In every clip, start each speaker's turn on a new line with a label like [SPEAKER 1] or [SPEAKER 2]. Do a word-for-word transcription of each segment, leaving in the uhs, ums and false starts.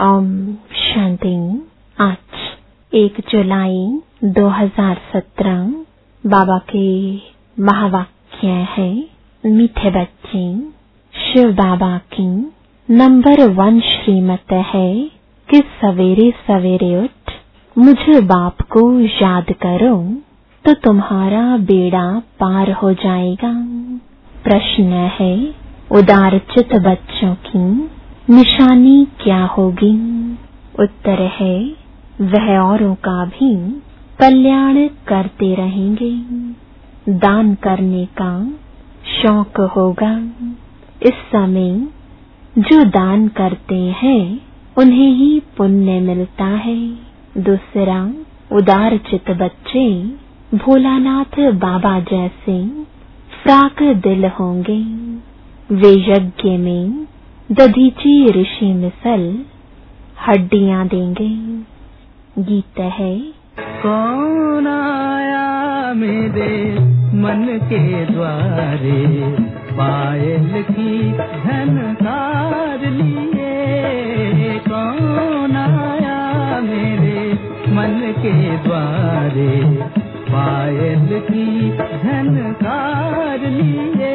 [SPEAKER 1] ओम शांति। आज एक जुलाई दो हज़ार सत्रह बाबा के महावाक्य है, मीठे बच्चे। शिव बाबा की नंबर वन श्रीमत है कि सवेरे सवेरे उठ मुझे बाप को याद करो तो तुम्हारा बेड़ा पार हो जाएगा। प्रश्न है, उदारचित बच्चों की निशानी क्या होगी? उत्तर है, वह औरों का भी कल्याण करते रहेंगे। दान करने का शौक होगा। इस समय जो दान करते हैं उन्हें ही पुण्य मिलता है। दूसरा, उदारचित बच्चे भोलानाथ बाबा जैसे फ्राक दिल होंगे। वे यज्ञ में दधीची ऋषि मिसल हड्डियां देंगे। गीत है,
[SPEAKER 2] कौन आया मेरे मन के द्वारे, पायल की झनकार लिए। कौन आया मेरे मन के द्वारे, पायल की झनकार लिए।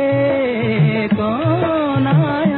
[SPEAKER 2] कौन आया?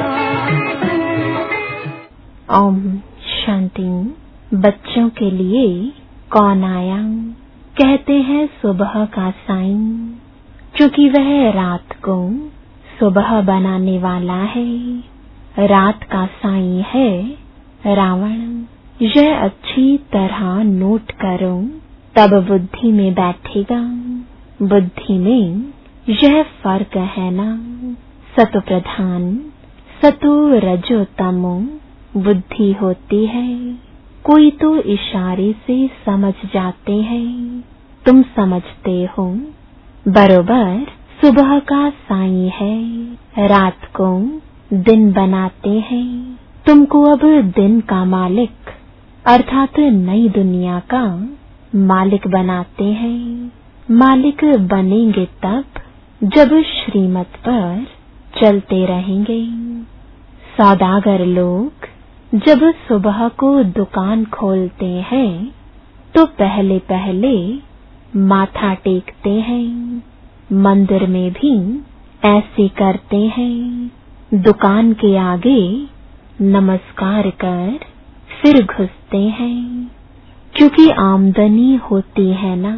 [SPEAKER 1] ओम शांति। बच्चों के लिए कौन आया? कहते हैं सुबह का साईं, क्योंकि वह रात को सुबह बनाने वाला है। रात का साईं है रावण। यह अच्छी तरह नोट करो, तब बुद्धि में बैठेगा। बुद्धि में यह फर्क है ना, सतो प्रधान सतो रजो तमो बुद्धि होती है। कोई तो इशारे से समझ जाते हैं, तुम समझते हो। बरोबर सुबह का साईं है, रात को दिन बनाते हैं। तुमको अब दिन का मालिक अर्थात नई दुनिया का मालिक बनाते हैं। मालिक बनेंगे तब जब श्रीमत पर चलते रहेंगे। सौदागर लोग जब सुबह को दुकान खोलते हैं तो पहले पहले माथा टेकते हैं। मंदिर में भी ऐसे करते हैं। दुकान के आगे नमस्कार कर फिर घुसते हैं, क्योंकि आमदनी होती है ना।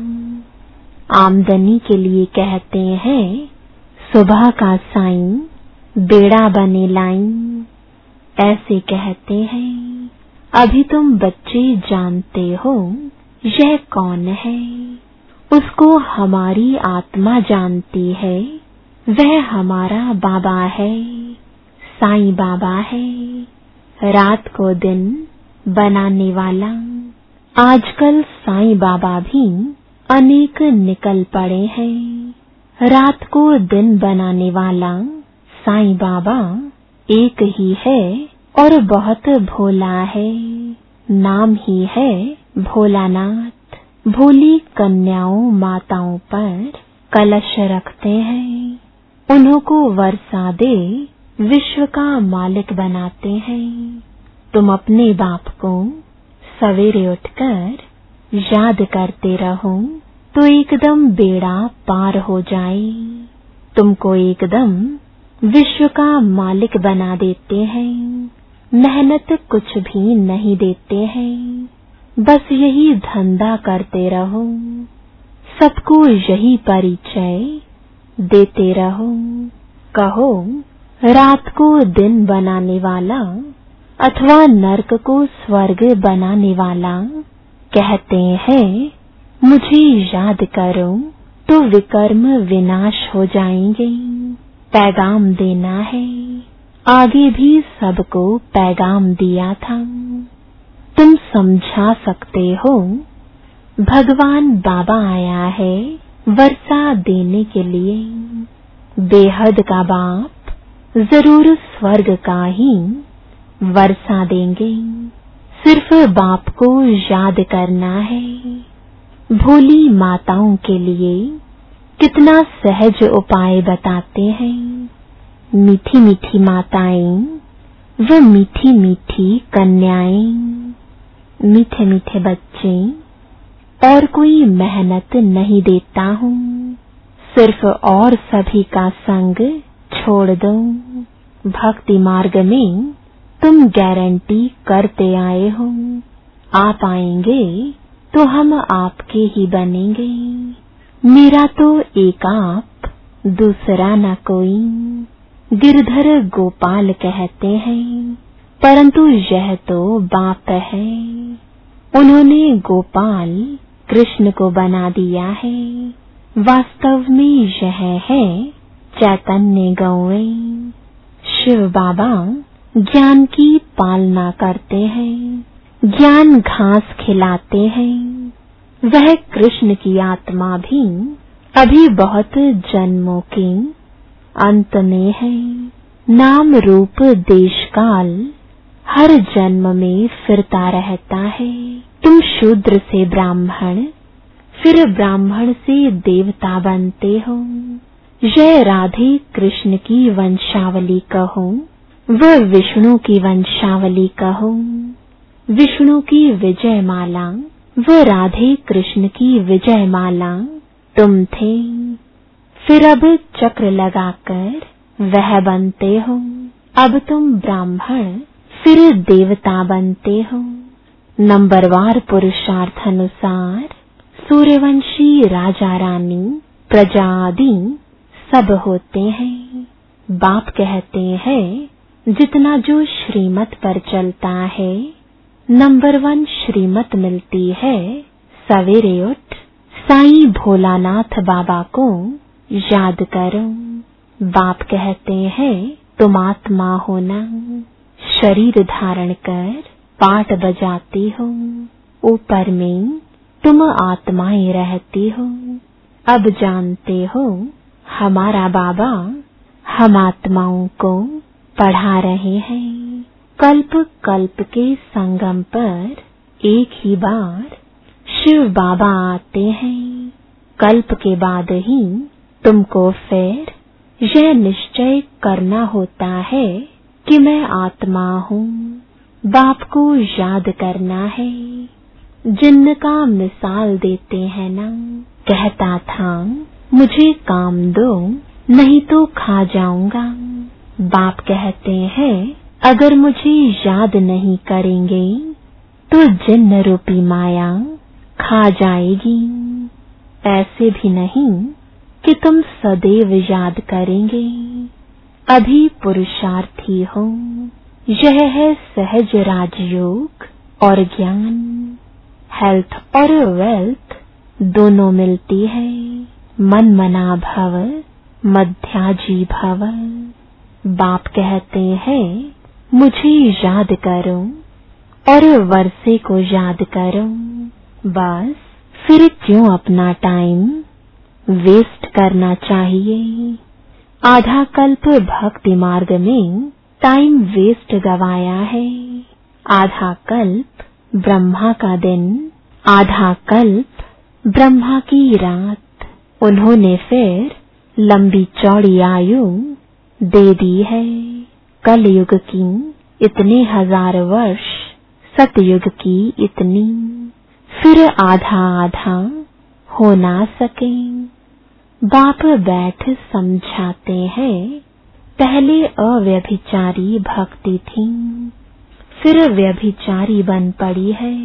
[SPEAKER 1] आमदनी के लिए कहते हैं सुबह का साईं बेड़ा बने लाईं। ऐसे कहते हैं। अभी तुम बच्चे जानते हो यह कौन है। उसको हमारी आत्मा जानती है। वह हमारा बाबा है, साईं बाबा है, रात को दिन बनाने वाला। आजकल साईं बाबा भी अनेक निकल पड़े हैं। रात को दिन बनाने वाला साईं बाबा एक ही है और बहुत भोला है। नाम ही है भोलानाथ। भोली कन्याओं माताओं पर कलश रखते हैं। उन्हों को वर्षा दे विश्व का मालिक बनाते हैं। तुम अपने बाप को सवेरे उठकर याद करते रहो तो एकदम बेड़ा पार हो जाए। तुमको एकदम विश्व का मालिक बना देते हैं। मेहनत कुछ भी नहीं देते हैं, बस यही धंधा करते रहो। सबको यही परिचय देते रहो। कहो रात को दिन बनाने वाला अथवा नरक को स्वर्ग बनाने वाला। कहते हैं मुझे याद करो तो विकर्म विनाश हो जाएंगे। पैगाम देना है। आगे भी सबको पैगाम दिया था। तुम समझा सकते हो। भगवान बाबा आया है वर्षा देने के लिए। बेहद का बाप जरूर स्वर्ग का ही वर्षा देंगे। सिर्फ बाप को याद करना है। भोली माताओं के लिए कितना सहज उपाय बताते हैं। मीठी मीठी माताएं वो मीठी मीठी कन्याएं, मीठे मीठे बच्चे, और कोई मेहनत नहीं देता हूँ, सिर्फ और सभी का संग छोड़ दो। भक्ति मार्ग में तुम गारंटी करते आए हो, आप आएंगे तो हम आपके ही बनेंगे। मेरा तो एक आप, दूसरा न कोई। गिरधर गोपाल कहते हैं, परंतु यह तो बाप है। उन्होंने गोपाल कृष्ण को बना दिया है। वास्तव में यह है चैतन्य गौएं। शिव बाबा ज्ञान की पालना करते हैं, ज्ञान घास खिलाते हैं। वह कृष्ण की आत्मा भी अभी बहुत जन्मों के अंत में है। नाम रूप देश काल हर जन्म में फिरता रहता है। तुम शूद्र से ब्राह्मण, फिर ब्राह्मण से देवता बनते हो। यह राधे कृष्ण की वंशावली कहो, वह विष्णु की वंशावली कहो। विष्णु की विजय माला, वह राधे कृष्ण की विजय माला तुम थे। फिर अब चक्र लगाकर वह बनते हो। अब तुम ब्राह्मण, फिर देवता बनते हो। नंबरवार पुरुषार्थ अनुसार सूर्यवंशी राजा रानी प्रजा आदि सब होते हैं। बाप कहते हैं, जितना जो श्रीमत पर चलता है, नंबर वन श्रीमत मिलती है। सवेरे उठ साईं भोलानाथ बाबा को याद करो। बाप कहते हैं, तुम आत्मा हो ना, शरीर धारण कर पाट बजाती हो। ऊपर में तुम आत्माएं रहती हो। अब जानते हो हमारा बाबा हम आत्माओं को पढ़ा रहे हैं। कल्प कल्प के संगम पर एक ही बार शिव बाबा आते हैं। कल्प के बाद ही तुमको फिर यह निश्चय करना होता है कि मैं आत्मा हूँ। बाप को याद करना है। जिनका मिसाल देते हैं ना, कहता था मुझे काम दो नहीं तो खा जाऊंगा। बाप कहते हैं, अगर मुझे याद नहीं करेंगे तो जिन्न रूपी माया खा जाएगी। ऐसे भी नहीं कि तुम सदैव याद करेंगे। अभी पुरुषार्थी हो। यह है सहज राजयोग और ज्ञान। हेल्थ और वेल्थ दोनों मिलती है। मन मना भव मध्याजी भव। बाप कहते हैं, मुझे याद करो और वर्षे को याद करो। बस फिर क्यों अपना टाइम वेस्ट करना चाहिए। आधा कल्प भक्ति मार्ग में टाइम वेस्ट गवाया है। आधा कल्प ब्रह्मा का दिन, आधा कल्प ब्रह्मा की रात। उन्होंने फिर लंबी चौड़ी आयु दे दी है। कलयुग की इतने हजार वर्ष, सतयुग की इतनी, फिर आधा आधा हो ना सके। बाप बैठ समझाते हैं, पहले अव्यभिचारी भक्ति थी, फिर व्यभिचारी बन पड़ी है।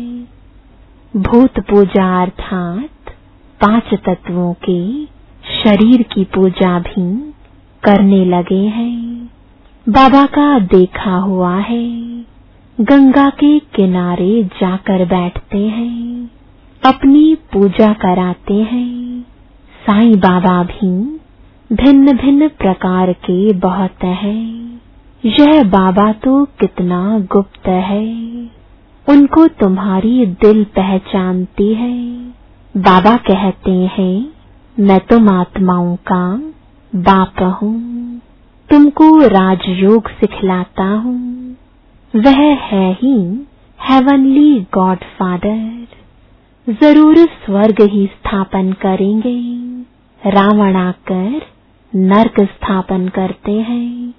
[SPEAKER 1] भूत पूजा अर्थात पांच तत्वों के शरीर की पूजा भी करने लगे हैं। बाबा का देखा हुआ है, गंगा के किनारे जाकर बैठते हैं, अपनी पूजा कराते हैं। साईं बाबा भी भिन्न भिन्न प्रकार के बहुत है। यह बाबा तो कितना गुप्त है, उनको तुम्हारी दिल पहचानती है। बाबा कहते हैं, मैं तुम आत्माओं का बाप हूँ, तुमको राजयोग सिखलाता हूँ। वह है ही हेवनली गॉड फादर। जरूर स्वर्ग ही स्थापन करेंगे। रावण आकर नर्क स्थापन करते हैं।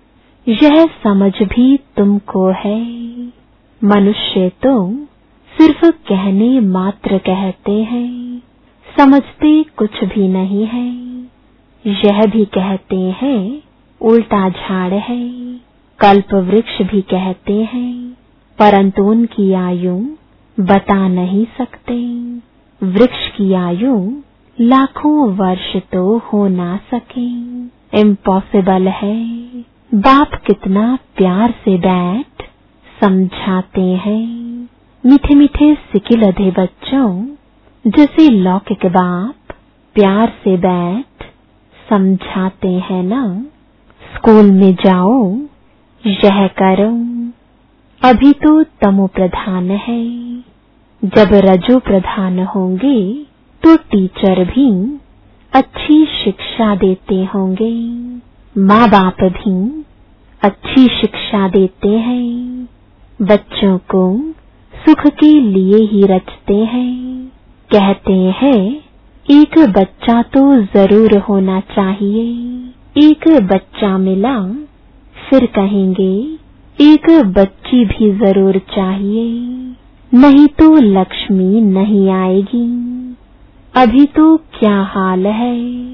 [SPEAKER 1] यह समझ भी तुमको है। मनुष्य तो सिर्फ कहने मात्र कहते हैं, समझते कुछ भी नहीं है। यह भी कहते हैं उल्टा झाड़ है, कल्प वृक्ष भी कहते हैं, परंतु उनकी आयु बता नहीं सकते। वृक्ष की आयु लाखों वर्ष तो हो ना सके, इम्पॉसिबल है। बाप कितना प्यार से बैठ समझाते हैं। मीठे मीठे सिकिल अधे बच्चों, जैसे लौकिक बाप प्यार से बैठ समझाते हैं ना। स्कूल में जाओ, यह करो। अभी तो तमो प्रधान है, जब रजो प्रधान होंगे तो टीचर भी अच्छी शिक्षा देते होंगे, माँ बाप भी अच्छी शिक्षा देते हैं। बच्चों को सुख के लिए ही रचते हैं। कहते हैं एक बच्चा तो जरूर होना चाहिए। एक बच्चा मिला, फिर कहेंगे एक बच्ची भी जरूर चाहिए, नहीं तो लक्ष्मी नहीं आएगी। अभी तो क्या हाल है,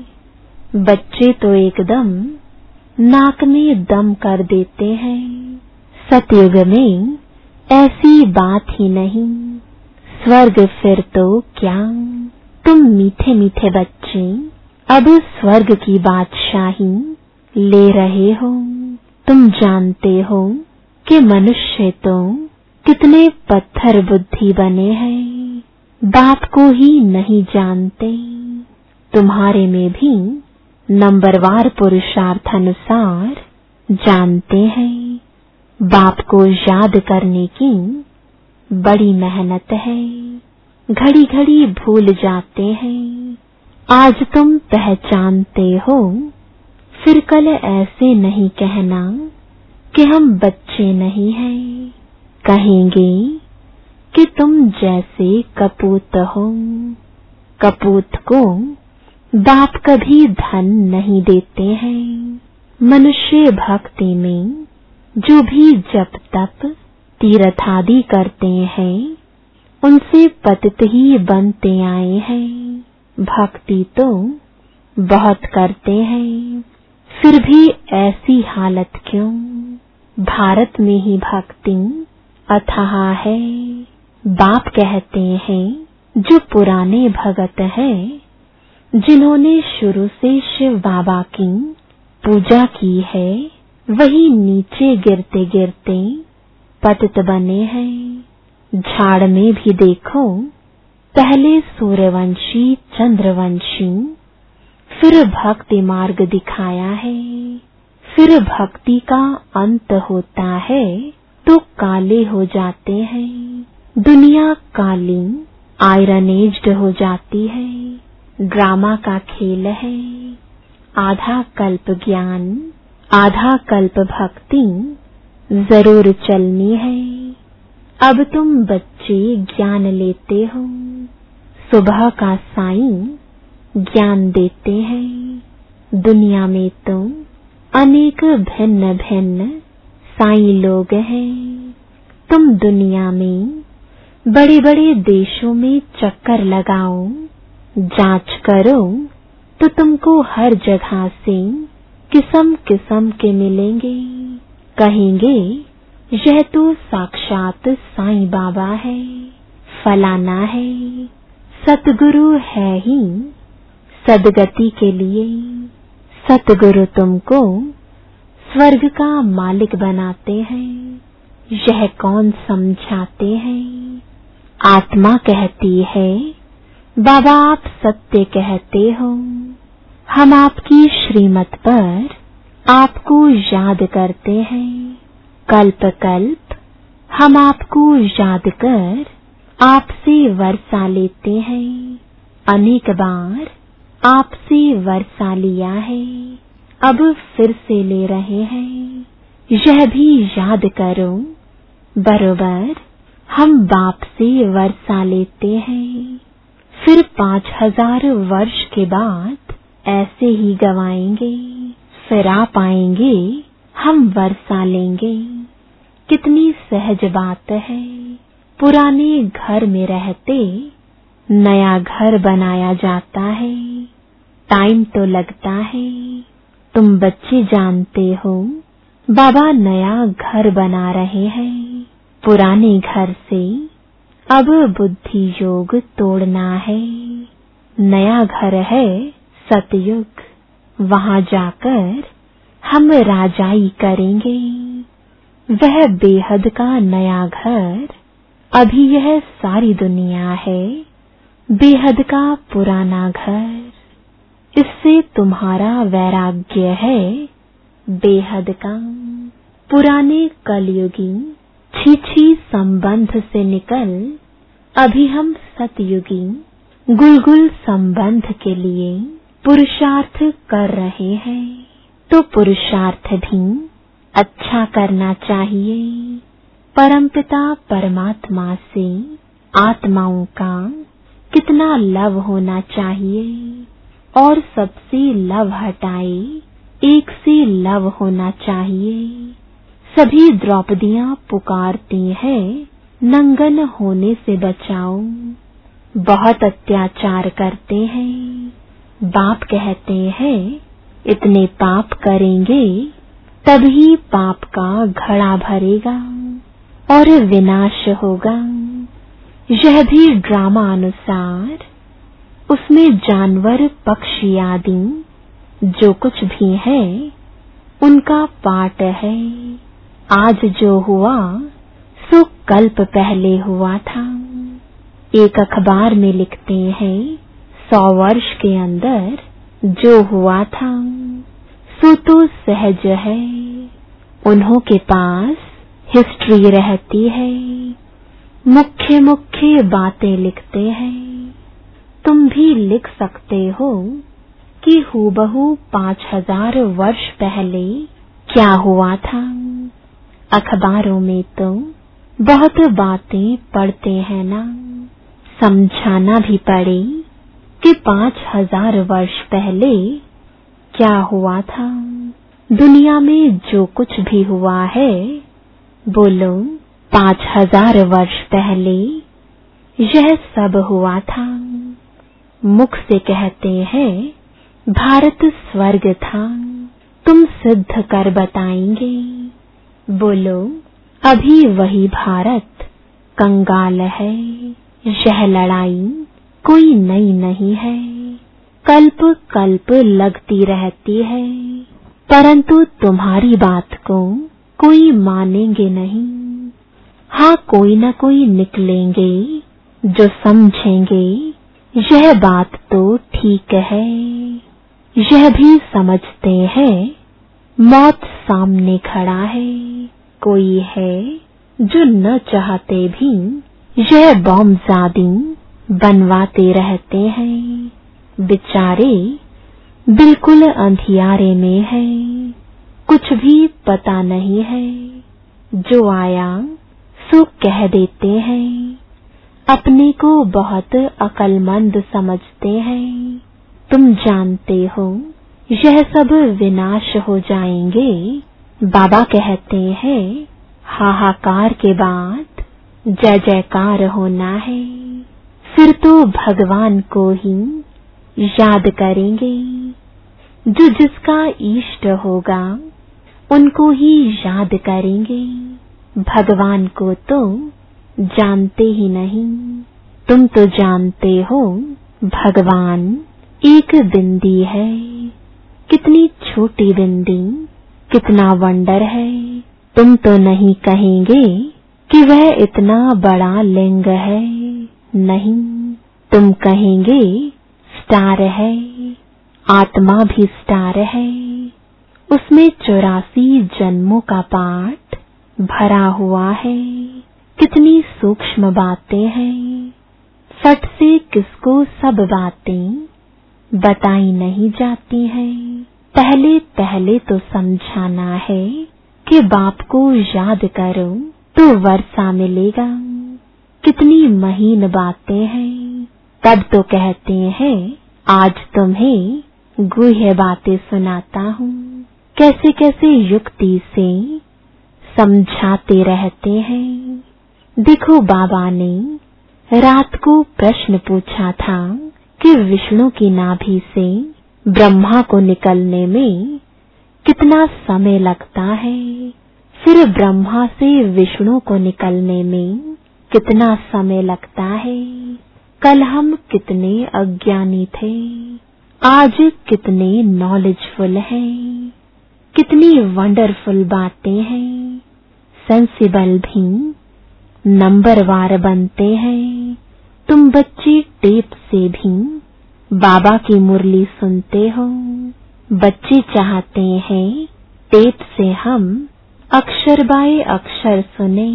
[SPEAKER 1] बच्चे तो एकदम नाक में दम कर देते हैं। सतयुग में ऐसी बात ही नहीं, स्वर्ग फिर तो क्या। तुम मीठे मीठे बच्चे अब स्वर्ग की बादशाही ले रहे हो। तुम जानते हो कि मनुष्य तो कितने पत्थर बुद्धि बने हैं, बाप को ही नहीं जानते। तुम्हारे में भी नंबरवार पुरुषार्थ अनुसार जानते हैं। बाप को याद करने की बड़ी मेहनत है, घड़ी घड़ी भूल जाते हैं। आज तुम पहचानते हो, फिर कल ऐसे नहीं कहना कि हम बच्चे नहीं हैं। कहेंगे कि तुम जैसे कपूत हो। कपूत को बाप कभी धन नहीं देते हैं। मनुष्य भक्ति में जो भी जप तप तीर्थ आदि करते हैं, उनसे पतित ही बनते आए हैं। भक्ति तो बहुत करते हैं, फिर भी ऐसी हालत क्यों। भारत में ही भक्ति अथाह है। बाप कहते हैं जो पुराने भगत हैं, जिन्होंने शुरू से शिव बाबा की पूजा की है, वही नीचे गिरते गिरते पतित बने हैं। झाड़ में भी देखो, पहले सूर्यवंशी चंद्रवंशी, फिर भक्ति मार्ग दिखाया है। फिर भक्ति का अंत होता है तो काले हो जाते हैं। दुनिया काली आयरन एज्ड हो जाती है। ड्रामा का खेल है। आधा कल्प ज्ञान, आधा कल्प भक्ति जरूर चलनी है। अब तुम बच्चे ज्ञान लेते हो, सुबह का साईं ज्ञान देते हैं। दुनिया में तो अनेक भिन्न भिन्न साईं लोग हैं। तुम दुनिया में बड़े बड़े देशों में चक्कर लगाओ, जांच करो तो तुमको हर जगह से किस्म किस्म के मिलेंगे। कहेंगे यह तो साक्षात साईं बाबा है, फलाना है, सतगुरु है ही सदगति के लिए। सतगुरु तुमको स्वर्ग का मालिक बनाते हैं, यह कौन समझाते हैं। आत्मा कहती है बाबा आप सत्य कहते हो। हम आपकी श्रीमत पर आपको याद करते हैं। कल्प कल्प हम आपको याद कर आपसे वर्षा लेते हैं। अनेक बार आपसे वर्षा लिया है, अब फिर से ले रहे हैं। यह भी याद करो, बरोबर हम बाप से वर्षा लेते हैं, फिर पांच हजार वर्ष के बाद ऐसे ही गवाएंगे। फिर आप आएंगे हम वर्षा लेंगे। कितनी सहज बात है, पुराने घर में रहते नया घर बनाया जाता है। टाइम तो लगता है, तुम बच्चे जानते हो, बाबा नया घर बना रहे हैं। पुराने घर से अब बुद्धि योग तोड़ना है। नया घर है सतयुग, वहां जाकर हम राजाई करेंगे। वह बेहद का नया घर, अभी यह सारी दुनिया है बेहद का पुराना घर। इससे तुम्हारा वैराग्य है बेहद का। पुराने कलयुगी छी-छी संबंध से निकल अभी हम सतयुगी गुलगुल संबंध के लिए पुरुषार्थ कर रहे हैं। तो पुरुषार्थ भी अच्छा करना चाहिए। परमपिता परमात्मा से आत्माओं का कितना लव होना चाहिए, और सबसे लव हटाए एक से लव होना चाहिए। सभी द्रौपदियां पुकारती हैं नंगन होने से बचाओ। बहुत अत्याचार करते हैं। बाप कहते हैं इतने पाप करेंगे तभी पाप का घड़ा भरेगा और विनाश होगा। यह भी ड्रामा अनुसार, उसमें जानवर पक्षी आदि जो कुछ भी है उनका पाठ है। आज जो हुआ सो कल्प पहले हुआ था। एक अखबार में लिखते हैं सौ वर्ष के अंदर जो हुआ था सो तो सहज है। उन्हों के पास हिस्ट्री रहती है, मुख्य मुख्य बातें लिखते हैं। तुम भी लिख सकते हो कि हूबहू पांच हजार वर्ष पहले क्या हुआ था। अखबारों में तो बहुत बातें पढ़ते हैं ना, समझाना भी पड़े कि पांच हजार वर्ष पहले क्या हुआ था। दुनिया में जो कुछ भी हुआ है, बोलो पांच हजार वर्ष पहले यह सब हुआ था। मुख से कहते हैं भारत स्वर्ग था, तुम सिद्ध कर बताएंगे। बोलो अभी वही भारत कंगाल है। यह लड़ाई कोई नई नहीं है, कल्प कल्प लगती रहती है, परंतु तुम्हारी बात को कोई मानेंगे नहीं। हाँ, कोई न कोई निकलेंगे जो समझेंगे यह बात तो ठीक है। यह भी समझते हैं मौत सामने खड़ा है। कोई है जो न चाहते भी यह बॉम्बज़ादी बनवाते रहते हैं। बेचारे बिल्कुल अंधियारे में है, कुछ भी पता नहीं है। जो आया सो कह देते हैं, अपने को बहुत अक्लमंद समझते हैं। तुम जानते हो यह सब विनाश हो जाएंगे। बाबा कहते हैं हाहाकार के बाद जय जयकार होना है। फिर तो भगवान को ही याद करेंगे। जो जिसका इष्ट होगा उनको ही याद करेंगे। भगवान को तो जानते ही नहीं। तुम तो जानते हो भगवान एक बिंदी है। कितनी छोटी बिंदी, कितना वंडर है। तुम तो नहीं कहेंगे कि वह इतना बड़ा लिंग है। नहीं, तुम कहेंगे स्टार है। आत्मा भी स्टार है, उसमें चौरासी जन्मों का पाठ भरा हुआ है। कितनी सूक्ष्म बातें हैं, फट से किसको सब बातें बताई नहीं जाती हैं। पहले पहले तो समझाना है कि बाप को याद करो तो वर्षा मिलेगा। कितनी महीन बातें हैं। तब तो कहते हैं आज तुम्हें गुह्य बातें सुनाता हूँ। कैसे कैसे युक्ति से समझाते रहते हैं। देखो, बाबा ने रात को प्रश्न पूछा था कि विष्णु की नाभि से ब्रह्मा को निकलने में कितना समय लगता है, फिर ब्रह्मा से विष्णु को निकलने में कितना समय लगता है। कल हम कितने अज्ञानी थे, आज कितने नॉलेजफुल हैं, कितनी वंडरफुल बातें हैं। सेंसिबल भी नंबरवार बनते हैं। तुम बच्चे टेप से भी बाबा की मुरली सुनते हो। बच्चे चाहते हैं टेप से हम अक्षर बाय अक्षर सुने।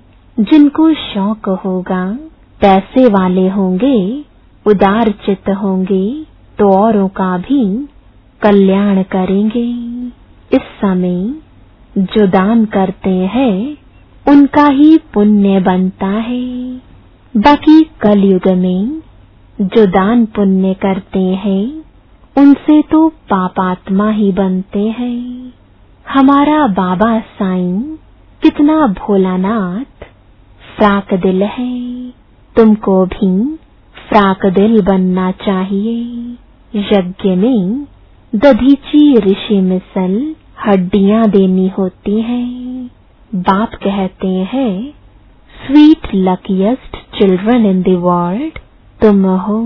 [SPEAKER 1] जिनको शौक होगा पैसे वाले होंगे, उदार चित्त होंगे तो औरों का भी कल्याण करेंगे। इस समय जो दान करते हैं उनका ही पुण्य बनता है। बाकी कलयुग में जो दान पुण्य करते हैं उनसे तो पापात्मा ही बनते हैं। हमारा बाबा साईं कितना भोलानाथ फ्राक दिल है। तुमको भी फ्राक दिल बनना चाहिए। यज्ञ में दधीची ऋषि मिसल हड्डियां देनी होती हैं। बाप कहते हैं, sweet luckiest children in the world तुम हो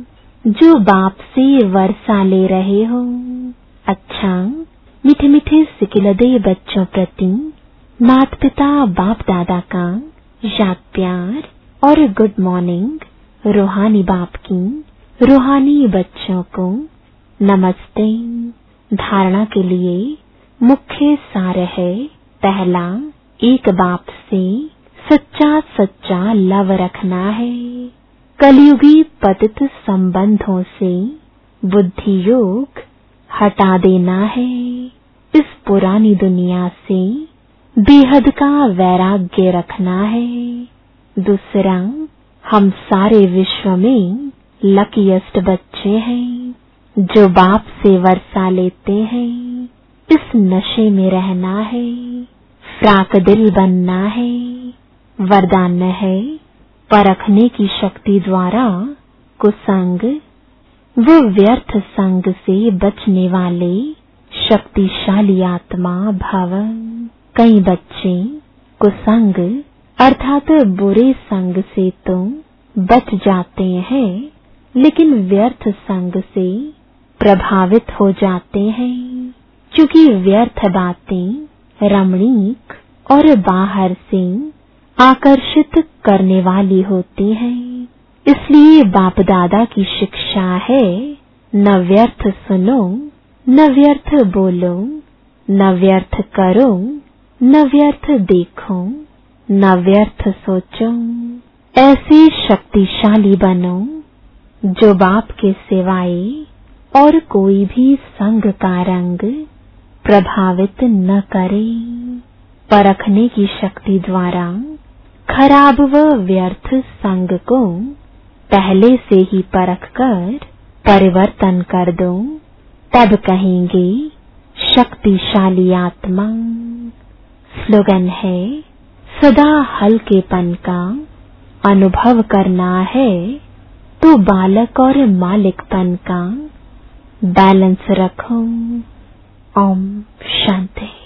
[SPEAKER 1] जो बाप से वर्षा ले रहे हो। अच्छा, मीठे मीठे सिकिलदे बच्चों प्रति माता पिता बाप दादा का याद प्यार और गुड मॉर्निंग। रूहानी बाप की रूहानी बच्चों को नमस्ते। धारणा के लिए मुख्य सार है, पहला, एक बाप से सच्चा सच्चा लव रखना है। कलयुगी पतित संबंधों से बुद्धि योग हटा देना है। इस पुरानी दुनिया से बेहद का वैराग्य रखना है। दूसरा, हम सारे विश्व में लकीएस्ट बच्चे हैं जो बाप से वर्षा लेते हैं। इस नशे में रहना है, फ्राक दिल बनना है। वरदान है, परखने की शक्ति द्वारा कुसंग व व्यर्थ संग से बचने वाले शक्तिशाली आत्मा भव। कई बच्चे कुसंग अर्थात बुरे संग से तो बच जाते हैं, लेकिन व्यर्थ संग से प्रभावित हो जाते हैं। क्योंकि व्यर्थ बातें रमणीक और बाहर से आकर्षित करने वाली होती हैं। इसलिए बाप दादा की शिक्षा है, न व्यर्थ सुनो, न व्यर्थ बोलो, न व्यर्थ करो, न व्यर्थ देखो, न व्यर्थ सोचो। ऐसे शक्तिशाली बनो जो बाप के सिवाय और कोई भी संग का रंग प्रभावित न करे। परखने की शक्ति द्वारा खराब व व्यर्थ संग को पहले से ही परख कर परिवर्तन कर दो, तब कहेंगे शक्तिशाली आत्मा। स्लोगन है, सदा हल्केपन का अनुभव करना है तो बालक और मालिकपन का बैलेंस रखो। ओम शांति।